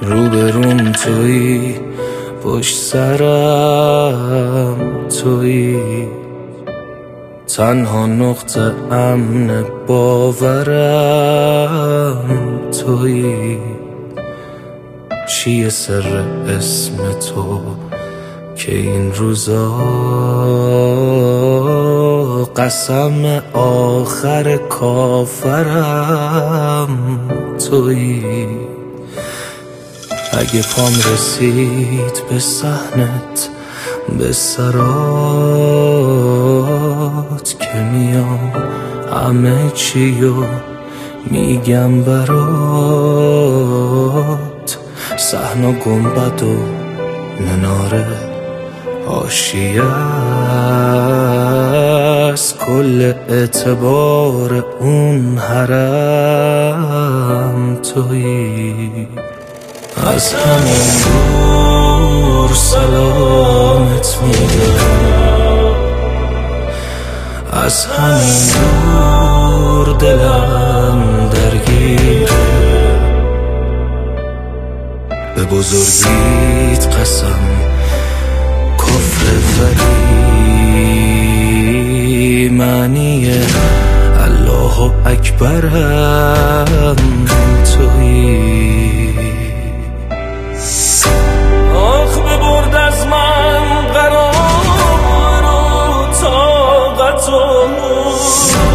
روبروم تویی، پشت سرم تویی، تنها نقطه امن باورم تویی. چیه سر اسم تو که این روزا قسم آخر کافرم تویی؟ اگه پام رسید به صحنت، به سرات که میام همه چیو میگم برات، صحن و گنبد و مناره حاشیه است، کل اعتبار اون حرم تویی. از همین دور سلامت میگم، از همین دور دلم درگیره، به بزرگیت قسم کفر ولی معنی الله اکبرم تویی. آخ ببرد از من قرار و طاقت و